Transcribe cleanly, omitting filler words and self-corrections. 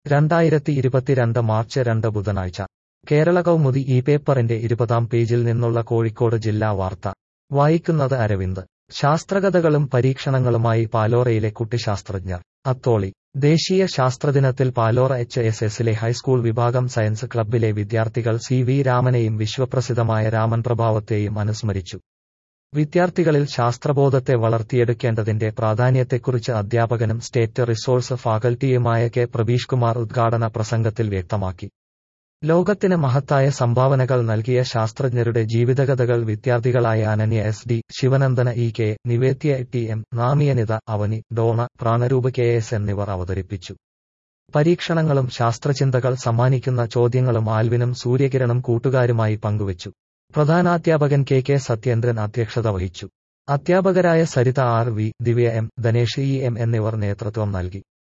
2022 March 2 ബുധനാഴ്ച കേരള കൗമുദി ഈ പേപ്പറിന്റെ 20-ാം പേജിൽ നിന്നുള്ള കോഴിക്കോട് ജില്ലാ വാർത്ത വായിക്കുന്നത് അരവിന്ദ്. ശാസ്ത്രകഥകളും പരീക്ഷണങ്ങളുമായി പാലോറയിലെ കുട്ടിശാസ്ത്രജ്ഞർ. അത്തോളി. ദേശീയ ശാസ്ത്രദിനത്തിൽ പാലോറ HSSലെ ഹൈസ്കൂൾ വിഭാഗം സയൻസ് ക്ലബ്ബിലെ വിദ്യാർത്ഥികൾ CV രാമനെയും വിശ്വപ്രസിദ്ധമായ രാമൻ പ്രഭാവത്തെയും അനുസ്മരിച്ചു. വിദ്യാർത്ഥികളിൽ ശാസ്ത്രബോധത്തെ വളർത്തിയെടുക്കേണ്ടതിന്റെ പ്രാധാന്യത്തെക്കുറിച്ച് അധ്യാപകനും സ്റ്റേറ്റ് റിസോഴ്സ് ഫാക്കൽറ്റിയുമായ കെ പ്രബീഷ്കുമാർ ഉദ്ഘാടന പ്രസംഗത്തിൽ വ്യക്തമാക്കി. ലോകത്തിന് മഹത്തായ സംഭാവനകൾ നൽകിയ ശാസ്ത്രജ്ഞരുടെ ജീവിതകഥകൾ വിദ്യാർത്ഥികളായ അനന്യ SD, ശിവനന്ദന EK, നിവേദ്യ TM, നാമിയനിത, അവനി, ഡോണ, പ്രാണരൂപ് KS എന്നിവർ അവതരിപ്പിച്ചു. പരീക്ഷണങ്ങളും ശാസ്ത്രചിന്തകൾ സമ്മാനിക്കുന്ന ചോദ്യങ്ങളും ആൽവിനും സൂര്യകിരണും കൂട്ടുകാരുമായി പങ്കുവച്ചു. പ്രധാനാധ്യാപകൻ KK സത്യേന്ദ്രൻ അധ്യക്ഷത വഹിച്ചു. അധ്യാപകരായ സരിത RV, ദിവ്യ M, ധനേഷ് EM എന്നിവർ നേതൃത്വം നൽകി.